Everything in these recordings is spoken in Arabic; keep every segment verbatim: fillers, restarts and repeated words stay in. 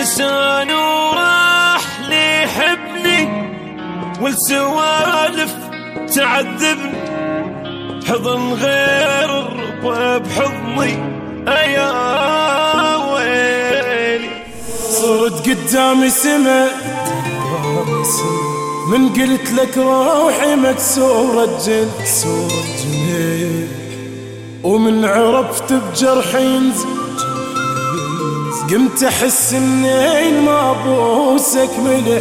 لسان وراح ليحبني والسوالف تعذبني، حضن غير الربا بحضني أيا ويلي. صرت قدامي سما من قلت لك روحي مكسورة جنح، ومن عرفت بجرحي ينزل قمت احس اني ما بوسك ملح،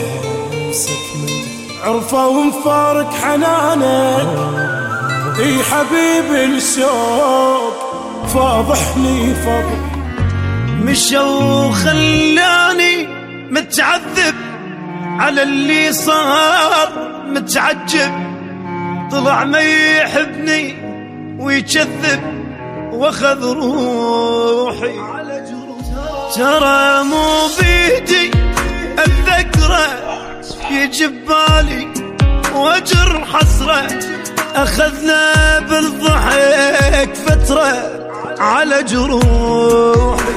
عرفه ومفارق حنانك اي حبيبي الشوق فاضحني فضح. مشى وخلاني متعذب على اللي صار متعجب، طلع ما يحبني ويكذب واخذ روحي. ترى مو بيدي الذكرى يجي ببالي واجر حسرة، اخذنا بالضحك فترة على جروحي.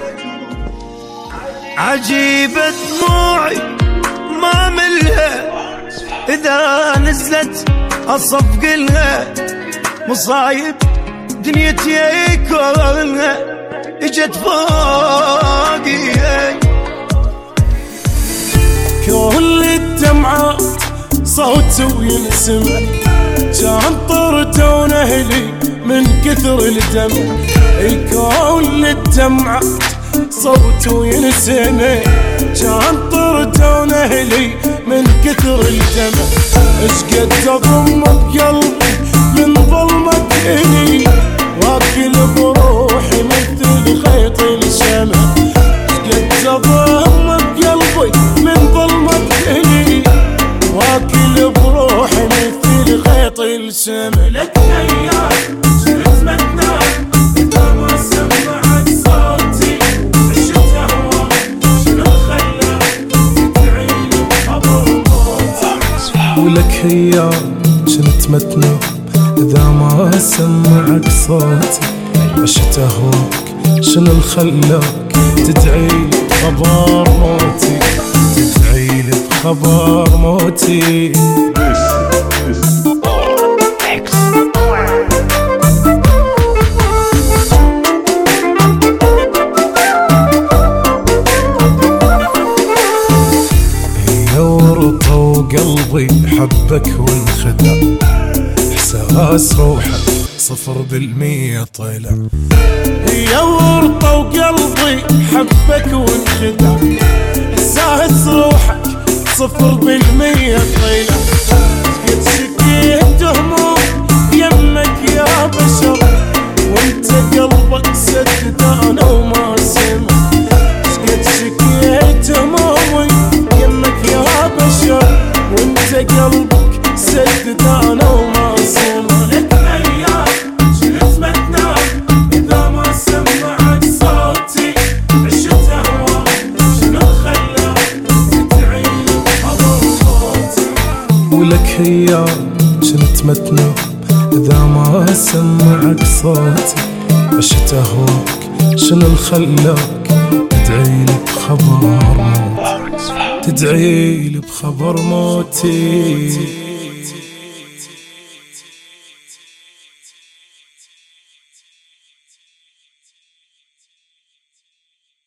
عجيبة دموعي ما ملها إذا نزلت أصفق لها، مصايب دنيتي كلها اجت فوقي. كل الدمعات صوت وينسمع، كان طرتون اهلي من كثر الدمع. كل الدمعات صوت وينسمع، كان طرتون اهلي من كثر الدمع. اشقد اضم بقلبي من ظلمك الي، واكل بروحي مثل خيط الشمع. اشقد اضم بقلبي من ظلمك الي، واكل بروحي مثل خيط الشمع. لك ايام شلت متنام اذا ما سمعت صوتي، عشت اهواك شنو خلاك تدعيلي بخبر موتي. ولك ايام شلت متنام اذا ما سمعك صوتي، عشت اهواك شنو خلاك تدعيلي بخبر موتي، تدعيلي بخبر موتي. قلبي حبك والخدع، احساس روحك صفر بالمية طلع. يا ورطة وقلبي حبك والخدع، احساس روحك صفر بالمية طلع. قد شكيت هموم يمك يا بشر، وانت قلبك سدد انا وما سمع. قد شكيت همومي يمك يا بشر، وانت قلبك سدد انا وما سمع. لك ايام شلت متنام اذا ما سمعك صوتي، عشت اهواك شنو خلاك تدعيلي بخبر موتي. ولك ايام شلت متنام اذا ما سمعك صوتي، عشت اهواك شنو خلاك تدعيلي بخبر موتي، تدعيلي بخبر موتي.